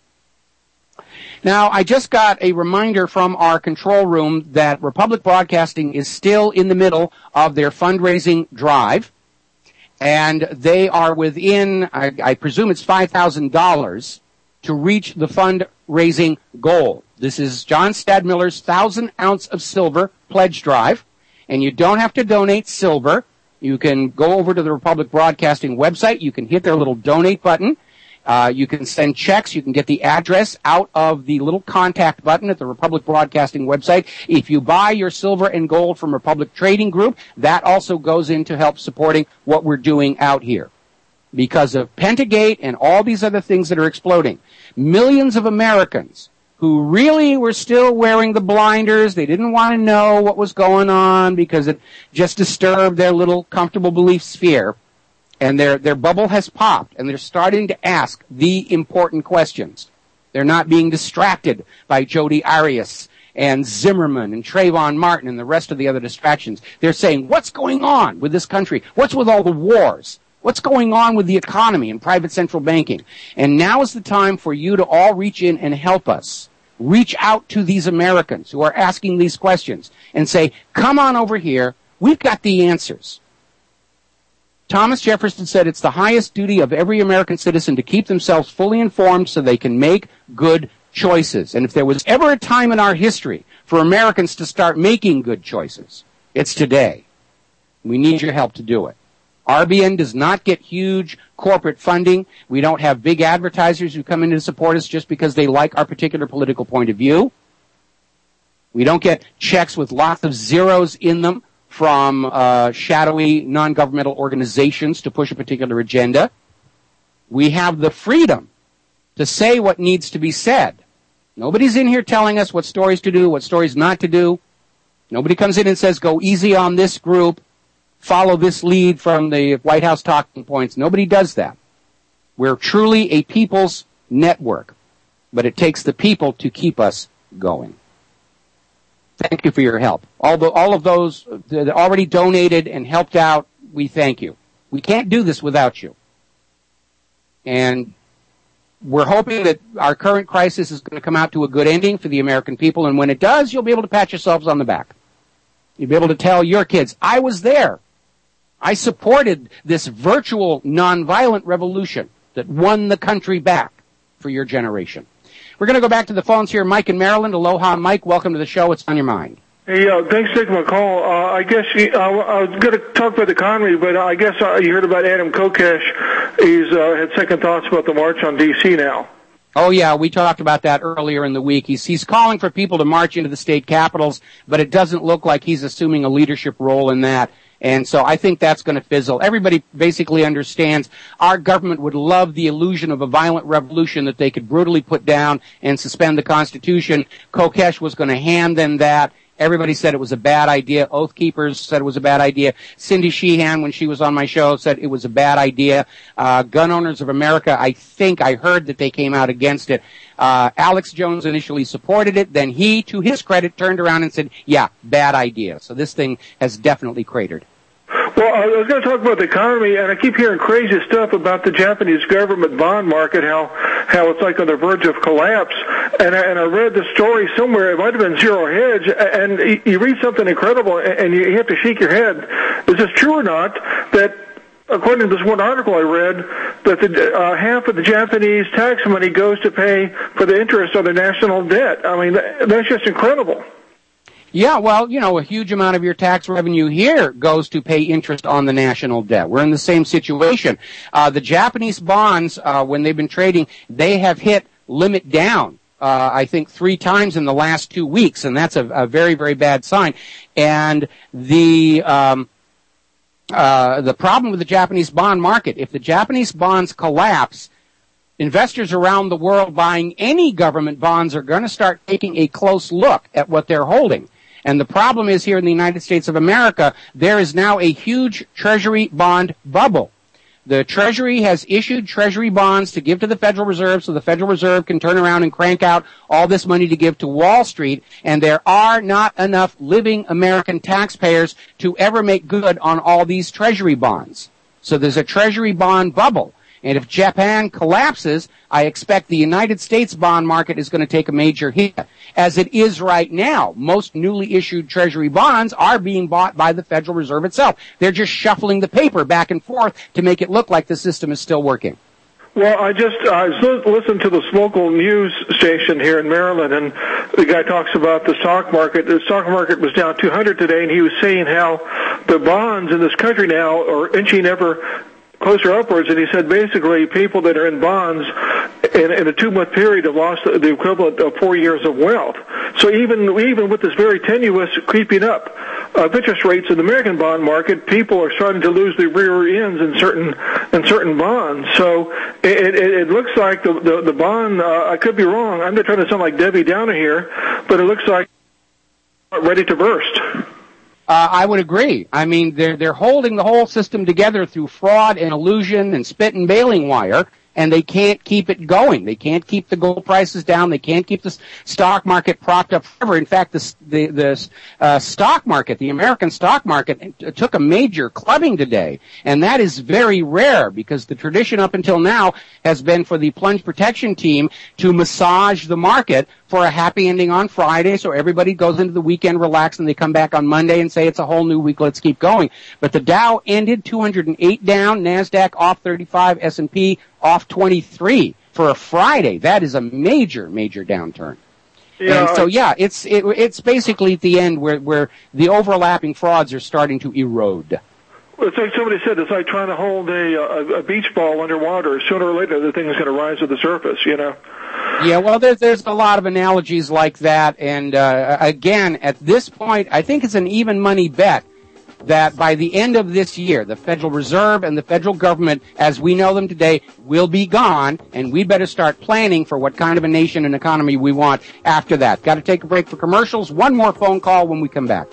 Speaker 2: Now, I just got a reminder from our control room that Republic Broadcasting is still in the middle of their fundraising drive, and they are within, I, I presume it's five thousand dollars to reach the fundraising goal. This is John Stadmiller's thousand ounce of silver pledge drive. And you don't have to donate silver. You can go over to the Republic Broadcasting website. You can hit their little donate button. Uh, you can send checks. You can get the address out of the little contact button at the Republic Broadcasting website. If you buy your silver and gold from Republic Trading Group, that also goes in to help supporting what we're doing out here. Because of Pentagate and all these other things that are exploding, millions of Americans who really were still wearing the blinders, they didn't want to know what was going on because it just disturbed their little comfortable belief sphere, and their, their bubble has popped, and they're starting to ask the important questions. They're not being distracted by Jodi Arias and Zimmerman and Trayvon Martin and the rest of the other distractions. They're saying, what's going on with this country? What's with all the wars? What's going on with the economy and private central banking? And now is the time for you to all reach in and help us. Reach out to these Americans who are asking these questions and say, come on over here. We've got the answers. Thomas Jefferson said it's the highest duty of every American citizen to keep themselves fully informed so they can make good choices. And if there was ever a time in our history for Americans to start making good choices, it's today. We need your help to do it. R B N does not get huge corporate funding. We don't have big advertisers who come in to support us just because they like our particular political point of view. We don't get checks with lots of zeros in them from uh, shadowy non-governmental organizations to push a particular agenda. We have the freedom to say what needs to be said. Nobody's in here telling us what stories to do, what stories not to do. Nobody comes in and says, go easy on this group, follow this lead from the White House talking points. Nobody does that. We're truly a people's network, but it takes the people to keep us going. Thank you for your help. All, the, all of those that already donated and helped out, we thank you. We can't do this without you. And we're hoping that our current crisis is going to come out to a good ending for the American people, and when it does, you'll be able to pat yourselves on the back. You'll be able to tell your kids, I was there. I supported this virtual nonviolent revolution that won the country back for your generation. We're going to go back to the phones here. Mike in Maryland. Aloha, Mike. Welcome to the show. What's on your mind?
Speaker 16: Hey, uh, thanks for taking my call. Uh, I guess you, uh, I was going to talk about the economy, but I guess uh, you heard about Adam Kokesh. He's uh, had second thoughts about the march on D C now.
Speaker 2: Oh, yeah, we talked about that earlier in the week. He's, he's calling for people to march into the state capitals, but it doesn't look like he's assuming a leadership role in that. And so I think that's going to fizzle. Everybody basically understands our government would love the illusion of a violent revolution that they could brutally put down and suspend the Constitution. Kokesh was going to hand them that. Everybody said it was a bad idea. Oath Keepers said it was a bad idea. Cindy Sheehan, when she was on my show, said it was a bad idea. Uh, Gun Owners of America, I think I heard that they came out against it. Uh, Alex Jones initially supported it. Then he, to his credit, turned around and said, yeah, bad idea. So this thing has definitely cratered.
Speaker 16: Well, I was going to talk about the economy, and I keep hearing crazy stuff about the Japanese government bond market, how how it's like on the verge of collapse. And I, and I read the story somewhere, it might have been Zero Hedge, and you read something incredible, and you have to shake your head. Is this true or not, that according to this one article I read, that the, uh, half of the Japanese tax money goes to pay for the interest on their national debt? I mean, that's just incredible.
Speaker 2: Yeah, well, you know, a huge amount of your tax revenue here goes to pay interest on the national debt. We're in the same situation. Uh, the Japanese bonds, uh, when they've been trading, they have hit limit down, uh, I think three times in the last two weeks, and that's a, a very, very bad sign. And the, um, uh, the problem with the Japanese bond market, if the Japanese bonds collapse, investors around the world buying any government bonds are going to start taking a close look at what they're holding. And the problem is here in the United States of America, there is now a huge Treasury bond bubble. The Treasury has issued Treasury bonds to give to the Federal Reserve so the Federal Reserve can turn around and crank out all this money to give to Wall Street. And there are not enough living American taxpayers to ever make good on all these Treasury bonds. So there's a Treasury bond bubble. And if Japan collapses, I expect the United States bond market is going to take a major hit. As it is right now, most newly issued Treasury bonds are being bought by the Federal Reserve itself. They're just shuffling the paper back and forth to make it look like the system is still working.
Speaker 16: Well, I just I listened to this local news station here in Maryland, and the guy talks about the stock market. The stock market was down two hundred today, and he was saying how the bonds in this country now are inching ever closer upwards, and he said basically people that are in bonds in, in a two-month period have lost the equivalent of four years of wealth. So even even with this very tenuous creeping up of interest rates in the American bond market, people are starting to lose the rear ends in certain in certain bonds. So it, it, it looks like the the, the bond. Uh, I could be wrong. I'm not trying to sound like Debbie Downer here, but it looks like ready to burst.
Speaker 2: Uh, I would agree. I mean, they're, they're holding the whole system together through fraud and illusion and spit and baling wire, and they can't keep it going. They can't keep the gold prices down. They can't keep the stock market propped up forever. In fact, the the, the uh, stock market, the American stock market, t- took a major clubbing today, and that is very rare because the tradition up until now has been for the plunge protection team to massage the market for a happy ending on Friday, so everybody goes into the weekend relaxed and they come back on Monday and say it's a whole new week, let's keep going. But the Dow ended two hundred eight down, NASDAQ off thirty-five, S and P off twenty-three for a Friday. That is a major, major downturn. Yeah, and so, yeah, it's it, it's basically at the end where, where the overlapping frauds are starting to erode.
Speaker 16: Well, it's like somebody said, it's like trying to hold a, a, a beach ball underwater. Sooner or later, the thing is going to rise to the surface, you know?
Speaker 2: Yeah, well, there's, there's a lot of analogies like that. And, uh, again, at this point, I think it's an even money bet that by the end of this year, the Federal Reserve and the federal government, as we know them today, will be gone, and we better start planning for what kind of a nation and economy we want after that. Got to take a break for commercials. One more phone call when we come back.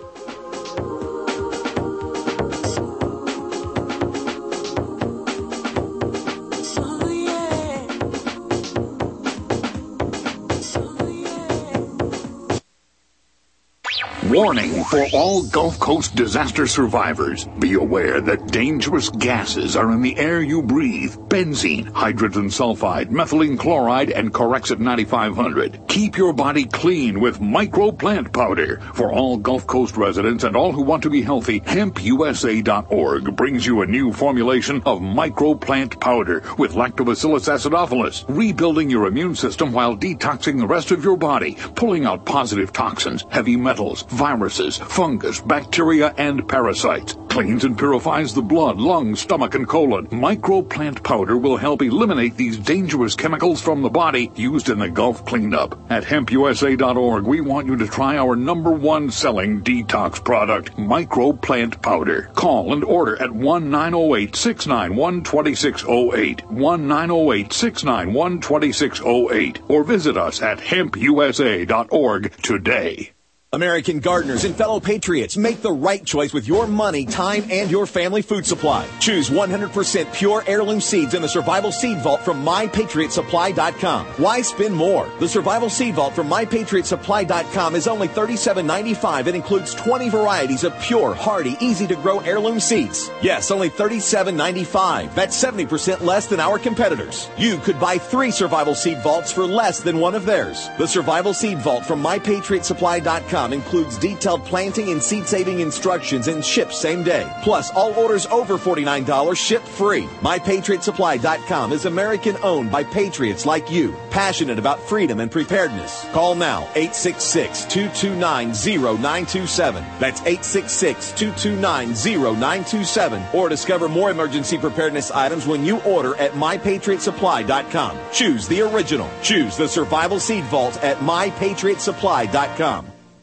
Speaker 17: Warning for all Gulf Coast disaster survivors. Be aware that dangerous gases are in the air you breathe. Benzene, hydrogen sulfide, methylene chloride, and Corexit ninety-five hundred. Keep your body clean with Micro Plant Powder. For all Gulf Coast residents and all who want to be healthy, hemp U S A dot org brings you a new formulation of Micro Plant Powder with Lactobacillus acidophilus, rebuilding your immune system while detoxing the rest of your body, pulling out positive toxins, heavy metals, viruses, fungus, bacteria, and parasites. Cleans and purifies the blood, lungs, stomach, and colon. Micro Plant Powder will help eliminate these dangerous chemicals from the body used in the Gulf cleanup. At hemp U S A dot org, we want you to try our number one selling detox product, Micro Plant Powder. Call and order at one nine zero eight, six nine one, two six zero eight, one nine zero eight, six nine one, two six zero eight, or visit us at hemp U S A dot org today.
Speaker 18: American gardeners and fellow patriots, make the right choice with your money, time, and your family food supply. Choose one hundred percent pure heirloom seeds in the Survival Seed Vault from my patriot supply dot com. Why spend more? The Survival Seed Vault from my patriot supply dot com is only thirty-seven ninety-five and includes twenty varieties of pure, hardy, easy-to-grow heirloom seeds. Yes, only thirty-seven ninety-five. That's seventy percent less than our competitors. You could buy three Survival Seed Vaults for less than one of theirs. The Survival Seed Vault from my patriot supply dot com includes detailed planting and seed-saving instructions and ships same day. Plus, all orders over forty-nine dollars ship free. my patriot supply dot com is American-owned by patriots like you, passionate about freedom and preparedness. Call now, eight six six, two two nine, zero nine two seven. That's eight six six, two two nine, zero nine two seven. Or discover more emergency preparedness items when you order at my patriot supply dot com. Choose the original. Choose the Survival Seed Vault at my patriot supply dot com.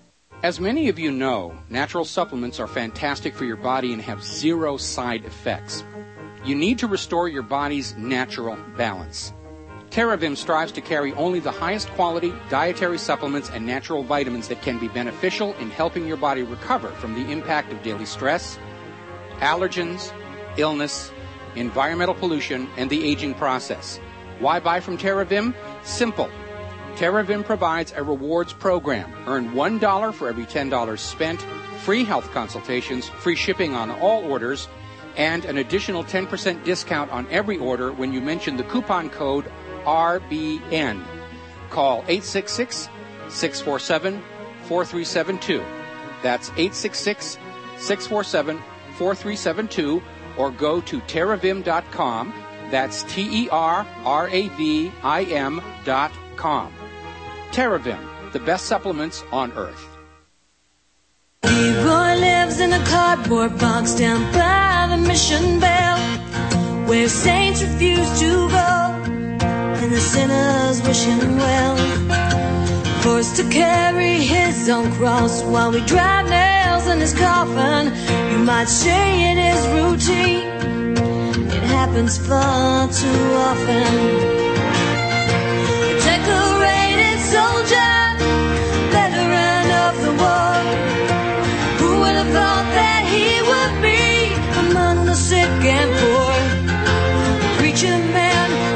Speaker 2: As many of you know, natural supplements are fantastic for your body and have zero side effects. You need to restore your body's natural balance. TerraVim strives to carry only the highest quality dietary supplements and natural vitamins that can be beneficial in helping your body recover from the impact of daily stress, allergens, illness, environmental pollution, and the aging process. Why buy from TerraVim? Simple. TerraVim provides a rewards program. Earn one dollar for every ten dollars spent, free health consultations, free shipping on all orders, and an additional ten percent discount on every order when you mention the coupon code R B N. Call eight six six, six four seven, four three seven two. That's eight six six, six four seven, four three seven two, or go to terravim dot com. That's T E R R A V I M dot com. TerraVim, the best supplements on earth.
Speaker 19: Leroy lives in a cardboard box down by the Mission Bell, where saints refuse to go and the sinners wish him well. Forced to carry his own cross while we drive nails in his coffin. You might say it is routine, it happens far too often. Decorated soldier, veteran of the war, who would have thought that he would be among the sick and poor? Preacher man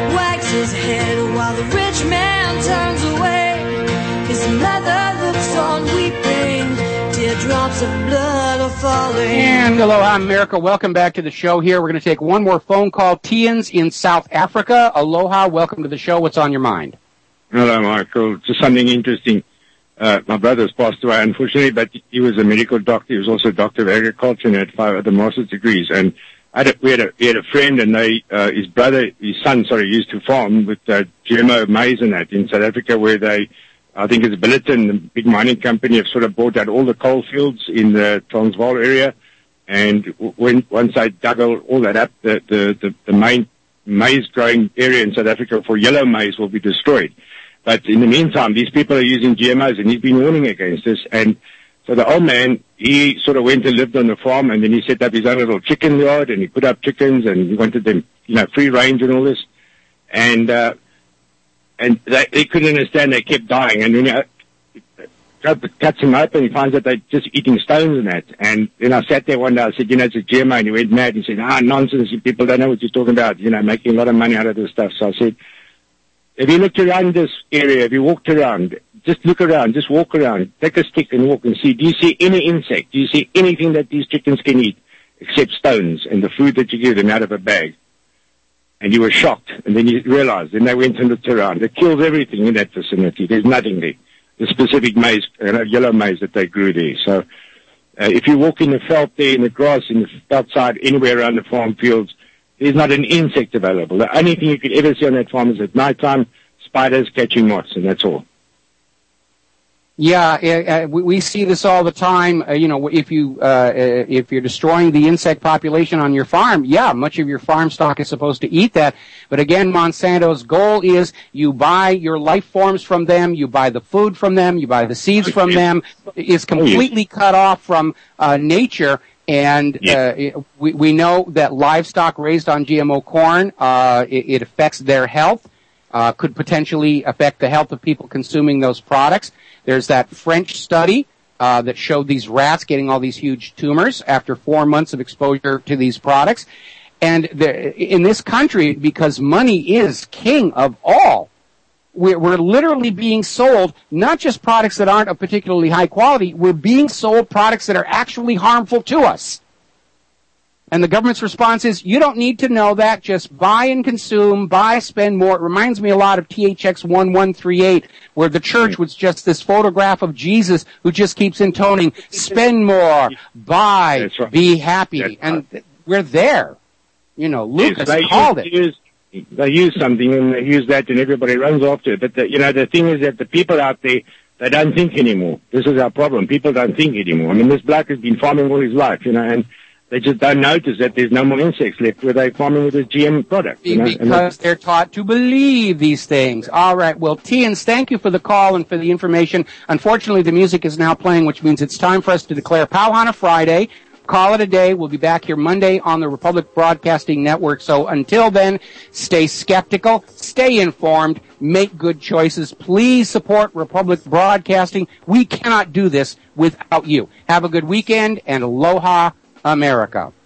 Speaker 19: drops of blood are falling.
Speaker 2: And aloha, America. Welcome back to the show here. We're going to take one more phone call. Tian's in South Africa. Aloha, welcome to the show. What's on your mind?
Speaker 20: Hello, Michael. Just something interesting. Uh, my brother's passed away, unfortunately, but he was a medical doctor. He was also a doctor of agriculture and had five other master's degrees. And I had a, we had a, we had a friend, and they, uh, his brother, his son, sorry, used to farm with uh, G M O maize and that in South Africa, where they, I think it's Billiton, the big mining company, have sort of bought out all the coal fields in the Transvaal area. And when once they dug all, all that up, the, the, the, the main maize growing area in South Africa for yellow maize will be destroyed. But in the meantime, these people are using G M Os, and he's been warning against this. And so the old man, he sort of went and lived on the farm, and then he set up his own little chicken yard, and he put up chickens, and he wanted them, you know, free range and all this. And uh, and they, they couldn't understand. They kept dying. And when he uh, cuts them open, he finds that they're just eating stones and that. And then I sat there one day, I said, you know, it's a G M O, and he went mad. He said, ah, nonsense, you people don't know what you're talking about, you know, making a lot of money out of this stuff. So I said, if you looked around this area, if you walked around, just look around, just walk around, take a stick and walk and see, do you see any insect? Do you see anything that these chickens can eat except stones and the food that you give them out of a bag? And you were shocked, and then you realized, then they went and looked around. It kills everything in that vicinity. There's nothing there. The specific maize, uh, yellow maize that they grew there. So uh, if you walk in the veld there, in the grass, in the outside, anywhere around the farm fields, there's not an insect available. The only thing you could ever see on that farm is at nighttime, spiders catching moths, and that's all.
Speaker 2: Yeah, uh, we, we see this all the time. Uh, you know, if you uh, if you're destroying the insect population on your farm, yeah, much of your farm stock is supposed to eat that. But again, Monsanto's goal is you buy your life forms from them, you buy the food from them, you buy the seeds from them. It's completely cut off from uh, nature. And uh, we, we know that livestock raised on G M O corn, uh, it, it affects their health, uh, could potentially affect the health of people consuming those products. There's that French study uh, that showed these rats getting all these huge tumors after four months of exposure to these products. And the, in this country, because money is king of all, we're, we're literally being sold not just products that aren't of particularly high quality, we're being sold products that are actually harmful to us. And the government's response is, you don't need to know that, just buy and consume, buy, spend more. It reminds me a lot of T H X eleven thirty-eight, where the church was just this photograph of Jesus who just keeps intoning, spend more, buy, right. be happy. That's and right. we're there. You know, Lucas
Speaker 20: yes,
Speaker 2: called
Speaker 20: use,
Speaker 2: it.
Speaker 20: Use, they use something and they use that and everybody runs after it. But, the, you know, the thing is that the people out there, they don't think anymore. This is our problem. People don't think anymore. I mean, this bloke has been farming all his life, you know, and they just don't notice that there's no more insects left where they're farming with this G M product. You know?
Speaker 2: Because they're taught to believe these things. All right. Well, Tians, thank you for the call and for the information. Unfortunately, the music is now playing, which means it's time for us to declare Pauhana Friday. Call it a day. We'll be back here Monday on the Republic Broadcasting Network. So until then, stay skeptical, stay informed, make good choices. Please support Republic Broadcasting. We cannot do this without you. Have a good weekend, and aloha, America.